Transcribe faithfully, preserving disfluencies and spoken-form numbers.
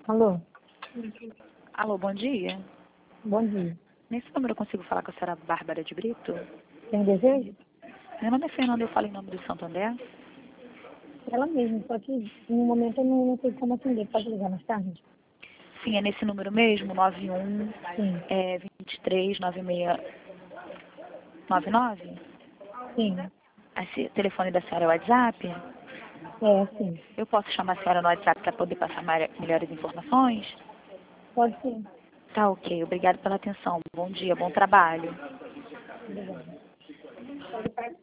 Alô? Alô, bom dia. Bom dia. Nesse número eu consigo falar com a senhora Bárbara de Brito? Tem desejo? Meu nome é Fernanda, eu falo em nome do Santander. Ela mesma, só que no momento eu não, não sei como atender. Pode ligar mais tarde? Sim, é nesse número mesmo, nove um, Sim. é, vinte e três, nove seis nove nove? Sim. Esse telefone da senhora é o WhatsApp? É, sim. Eu posso chamar a senhora no WhatsApp para poder passar mari- melhores informações? Pode sim. Tá ok, obrigado pela atenção. Bom dia, bom trabalho. Obrigada.